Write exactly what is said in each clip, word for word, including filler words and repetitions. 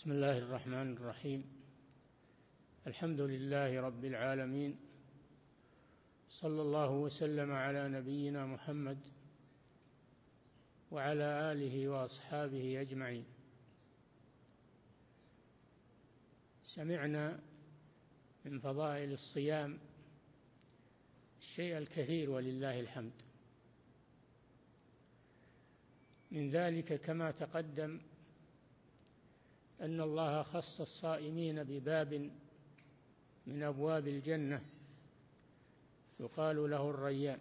بسم الله الرحمن الرحيم. الحمد لله رب العالمين، صلى الله وسلم على نبينا محمد وعلى آله وأصحابه أجمعين. سمعنا من فضائل الصيام الشيء الكثير ولله الحمد. من ذلك كما تقدم أن الله خص الصائمين بباب من أبواب الجنة يقال له الريان،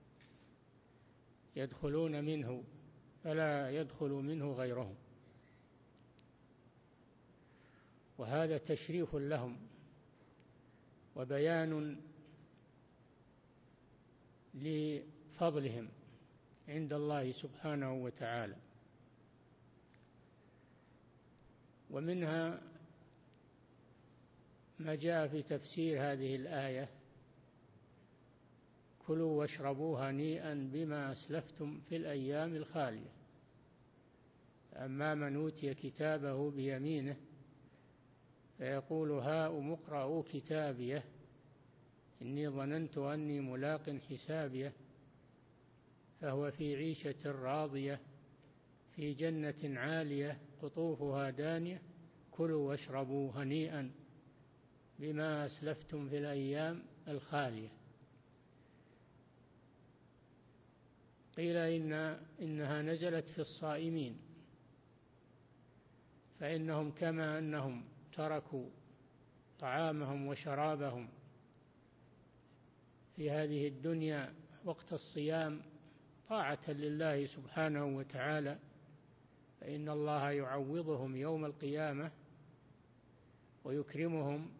يدخلون منه فلا يدخل منه غيرهم، وهذا تشريف لهم وبيان لفضلهم عند الله سبحانه وتعالى. ومنها ما جاء في تفسير هذه الآية: كلوا واشربوا هنيئا بما أسلفتم في الأيام الخالية، أما من أوتي كتابه بيمينه فيقول هاؤم اقرءوا كتابيه إني ظننت أني ملاق حسابيه فهو في عيشة راضية في جنة عالية قطوفها دانية كلوا واشربوا هنيئا بما أسلفتم في الأيام الخالية. قيل إن إنها نزلت في الصائمين، فإنهم كما أنهم تركوا طعامهم وشرابهم في هذه الدنيا وقت الصيام طاعة لله سبحانه وتعالى، فإن الله يعوضهم يوم القيامة ويكرمهم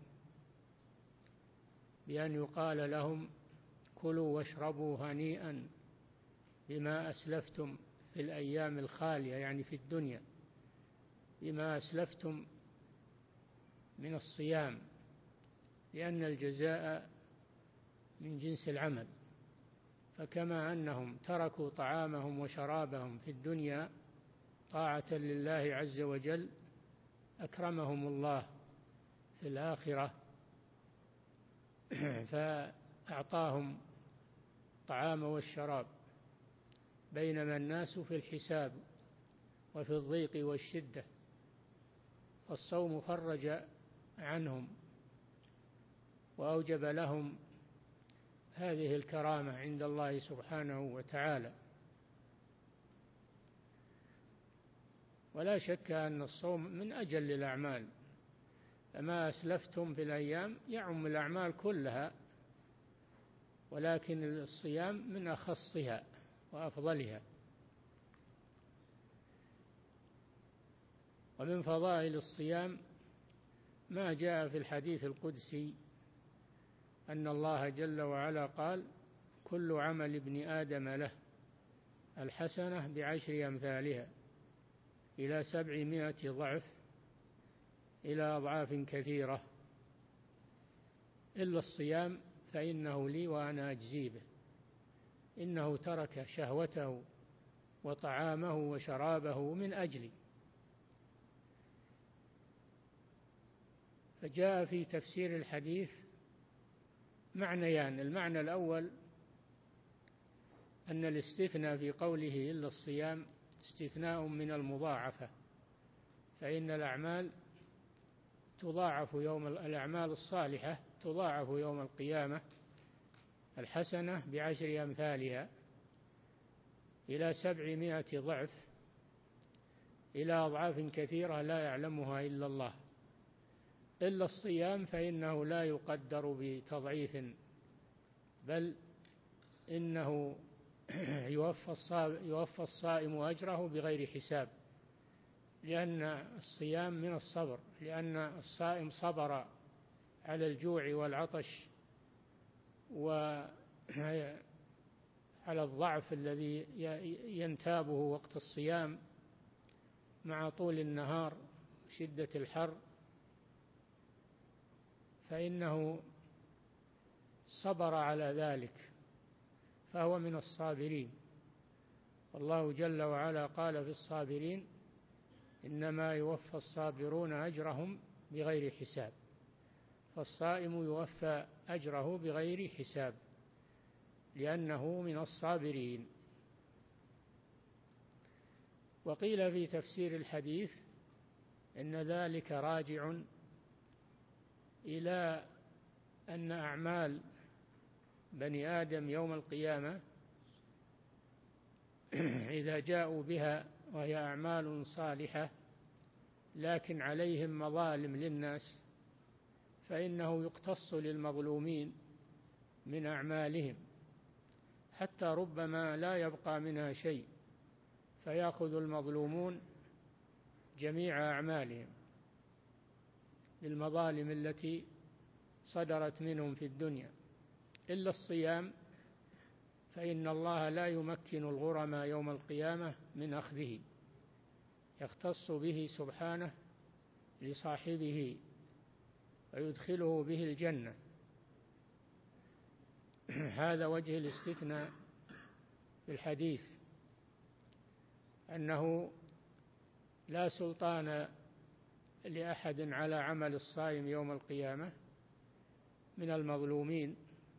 بأن يقال لهم كلوا واشربوا هنيئا بما أسلفتم في الأيام الخالية، يعني في الدنيا، بما أسلفتم من الصيام، لأن الجزاء من جنس العمل. فكما أنهم تركوا طعامهم وشرابهم في الدنيا طاعة لله عز وجل، أكرمهم الله في الآخرة فأعطاهم الطعام والشراب، بينما الناس في الحساب وفي الضيق والشدة، فالصوم فرج عنهم وأوجب لهم هذه الكرامة عند الله سبحانه وتعالى. ولا شك أن الصوم من أجل الأعمال، فما أسلفتم في الأيام يعم الأعمال كلها، ولكن الصيام من أخصها وأفضلها. ومن فضائل الصيام ما جاء في الحديث القدسي أن الله جل وعلا قال: كل عمل ابن آدم له الحسنة بعشر أمثالها إلى سبعمائة ضعف إلى أضعاف كثيرة إلا الصيام فإنه لي وأنا أجزي به، إنه ترك شهوته وطعامه وشرابه من أجلي. فجاء في تفسير الحديث معنيان: المعنى الأول أن الاستثناء في قوله إلا الصيام استثناء من المضاعفة، فإن الأعمال تضاعف يوم الأعمال الصالحة تضاعف يوم القيامة الحسنة بعشر أمثالها إلى سبعمائة ضعف إلى أضعاف كثيرة لا يعلمها إلا الله. إلا الصيام فإنه لا يقدر بتضعيف، بل إنه يوفى الصائم أجره بغير حساب، لأن الصيام من الصبر، لأن الصائم صبر على الجوع والعطش وعلى الضعف الذي ينتابه وقت الصيام مع طول النهار وشدة الحر، فإنه صبر على ذلك فهو من الصابرين. والله جل وعلا قال في الصابرين: إنما يوفى الصابرون أجرهم بغير حساب. فالصائم يوفى أجره بغير حساب لأنه من الصابرين. وقيل في تفسير الحديث إن ذلك راجع إلى أن أعمال بني آدم يوم القيامة إذا جاءوا بها وهي أعمال صالحة لكن عليهم مظالم للناس فإنه يقتص للمظلومين من أعمالهم حتى ربما لا يبقى منها شيء، فيأخذ المظلومون جميع أعمالهم للمظالم التي صدرت منهم في الدنيا، إلا الصيام فإن الله لا يمكن الغرماء يوم القيامة من أخذه، يختص به سبحانه لصاحبه ويدخله به الجنة. هذا وجه الاستثناء في الحديث، أنه لا سلطان لأحد على عمل الصائم يوم القيامة من المظلومين،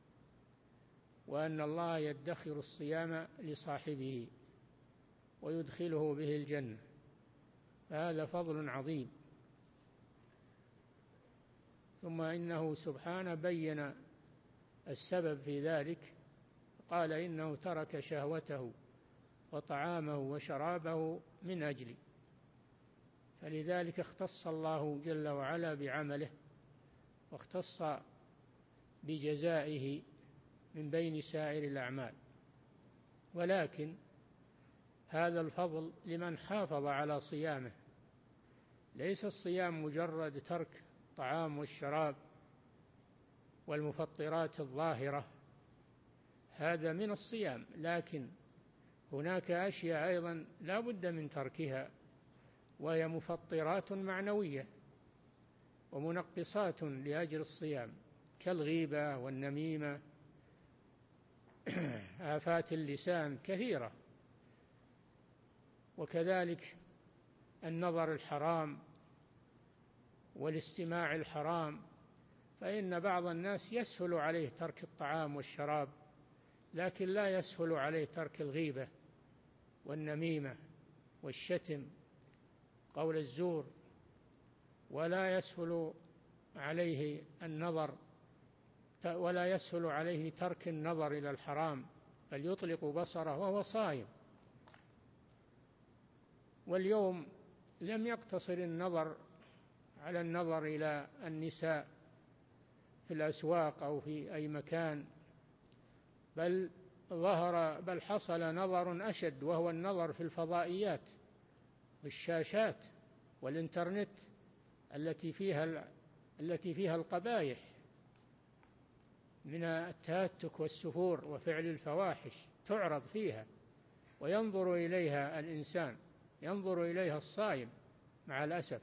وأن الله يدخر الصيام لصاحبه ويدخله به الجنة، فهذا فضل عظيم. ثم إنه سبحانه بين السبب في ذلك، قال إنه ترك شهوته وطعامه وشرابه من أجلي، فلذلك اختص الله جل وعلا بعمله واختص بجزائه من بين سائر الأعمال. ولكن هذا الفضل لمن حافظ على صيامه، ليس الصيام مجرد ترك الطعام والشراب والمفطرات الظاهرة، هذا من الصيام، لكن هناك أشياء أيضا لا بد من تركها، وهي مفطرات معنوية ومنقصات لأجر الصيام كالغيبة والنميمة، آفات اللسان كثيرة، وكذلك النظر الحرام والاستماع الحرام، فإن بعض الناس يسهل عليه ترك الطعام والشراب لكن لا يسهل عليه ترك الغيبة والنميمة والشتم قول الزور، ولا يسهل عليه النظر ولا يسهل عليه ترك النظر إلى الحرام، بل يطلق بصره وهو صائم. واليوم لم يقتصر النظر على النظر إلى النساء في الأسواق أو في أي مكان، بل ظهر بل حصل نظر أشد، وهو النظر في الفضائيات والشاشات والإنترنت التي فيها التي فيها القبائح من التهتك والسفور وفعل الفواحش تعرض فيها، وينظر إليها الإنسان، ينظر إليها الصائم مع الأسف.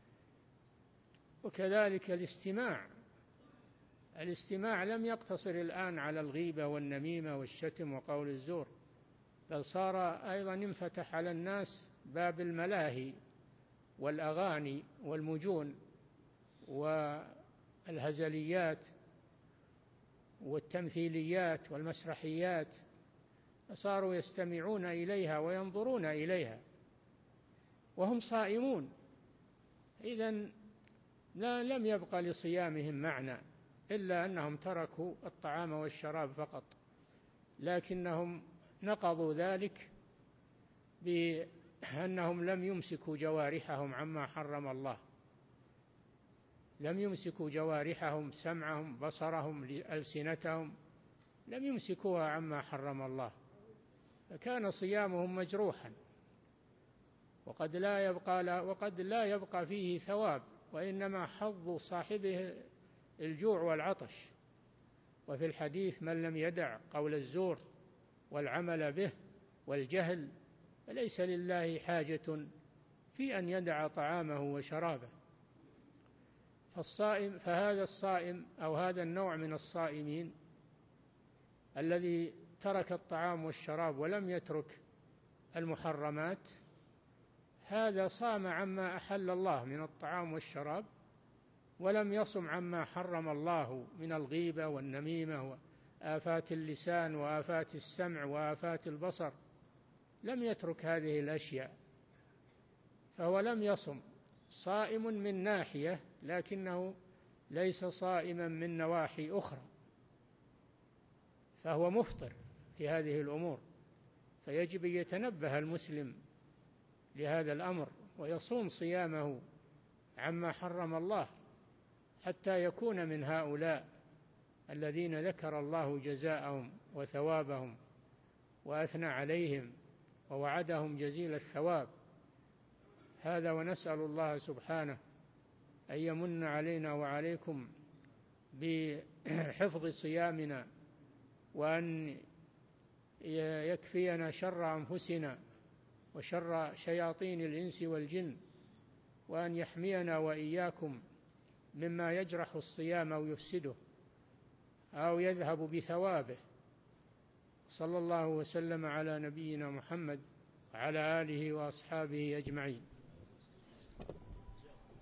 وكذلك الاستماع الاستماع لم يقتصر الآن على الغيبة والنميمة والشتم وقول الزور، بل صار أيضا انفتح على الناس باب الملاهي والأغاني والمجون والهزليات والتمثيليات والمسرحيات، صاروا يستمعون إليها وينظرون إليها وهم صائمون. إذن لا لم يبق لصيامهم معنى إلا أنهم تركوا الطعام والشراب فقط، لكنهم نقضوا ذلك بأنهم لم يمسكوا جوارحهم عما حرم الله، لم يمسكوا جوارحهم، سمعهم، بصرهم، ألسنتهم، لم يمسكوها عما حرم الله، فكان صيامهم مجروحا، وقد لا يبقى وقد لا يبقى فيه ثواب، وإنما حظ صاحبه الجوع والعطش. وفي الحديث من لم يدع قول الزور والعمل به والجهل فليس لله حاجة في أن يدع طعامه وشرابه. فالصائم فهذا الصائم أو هذا النوع من الصائمين الذي ترك الطعام والشراب ولم يترك المحرمات، هذا صام عما أحل الله من الطعام والشراب، ولم يصم عما حرم الله من الغيبة والنميمة وآفات اللسان وآفات السمع وآفات البصر، لم يترك هذه الأشياء، فهو لم يصم، صائم من ناحية لكنه ليس صائما من نواحي أخرى، فهو مفطر في هذه الأمور. فيجب أن يتنبه المسلم لهذا الأمر ويصوم صيامه عما حرم الله حتى يكون من هؤلاء الذين ذكر الله جزاءهم وثوابهم وأثنى عليهم ووعدهم جزيل الثواب. هذا، ونسأل الله سبحانه أن يمن علينا وعليكم بحفظ صيامنا، وأن يكفينا شر أنفسنا وشر شياطين الإنس والجن، وأن يحمينا وإياكم مما يجرح الصيام أو يفسده أو يذهب بثوابه. صلى الله وسلم على نبينا محمد وعلى آله وأصحابه أجمعين.